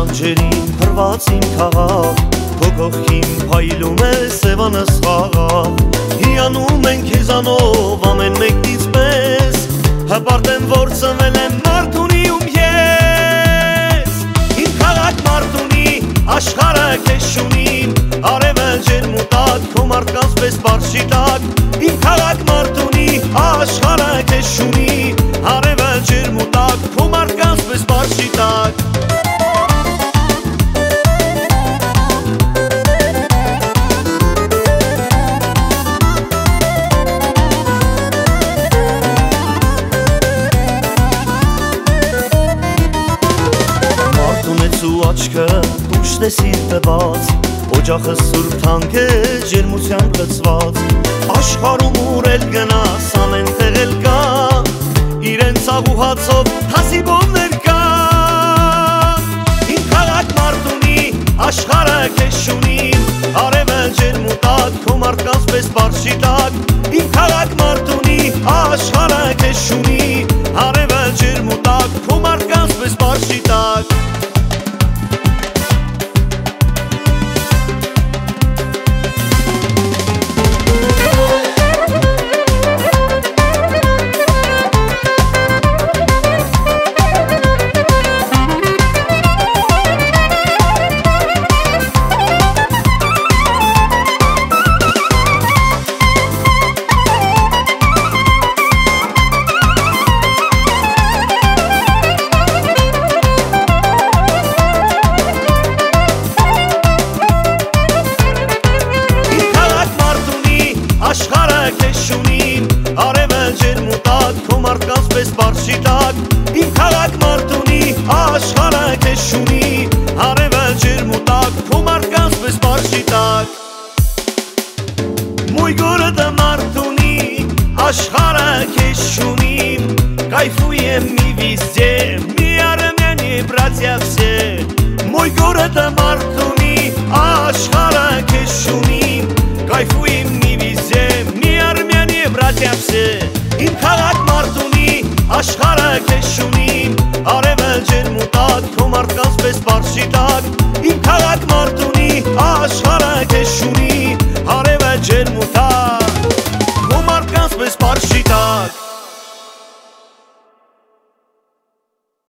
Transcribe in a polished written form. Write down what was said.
լանջերին փրված իմ քաղաք, քո կողքին փայլում է սևանս խաղաղ։ Հիանում ենք քեզանով ամեն մեկից պես, հպարտ եմ որ ծնվել եմ Մարտունիում ես։ Իմ քաղաք Մարտունի, աշխարհը քեզ շունին, արևը ջերմուտակ, քո մարդկանց պես բարձ չի տակ։ Իմ քաղաք Մարտունի, աշխարհը քեզ շունի, արևը ջերմուտակ, քո մարդկանց պես բարձ չի տակ։ Աչքը ուշտ է սիրտված, օջախը սուրբ թանկ է ջերմությամբ լցված։ Աշխարհում ուր էլ գնաս ամեն տեղ էլ կա, իրենց աղուհացով հասիբովներ կա։ Իմ քաղաք Մարտունի, աշխարհը քեզ շունին, արևը ջերմուտակ, քո մարդկանց պես բարձ չի տակ։ Իմ քաղաք Մարտունի, աշխարհը քեզ շունի, արևը ջերմուտակ, քո մարդկանց պես բարձ չի տակ։ Աշխարհը քեզ շունին, արևը ջերմուտակ, քո մարդկանց պես բարձ չի տակ։ Իմ քաղաք Մարտունի, աշխարհը քեզ շունի, արևը ջերմուտակ, քո մարդկանց պես բարձ չի տակ։ Мой город Мартуни, աշխարհը քեզ շունին, кайфуем мы везде, мы армяне, братья все. Мой город Мартуни, աշխարհը քեզ շունին, кайфуем мы везде, мы армяне, братья все. Իմ քաղաք Մարտունի, աշխարհը քեզ շունին,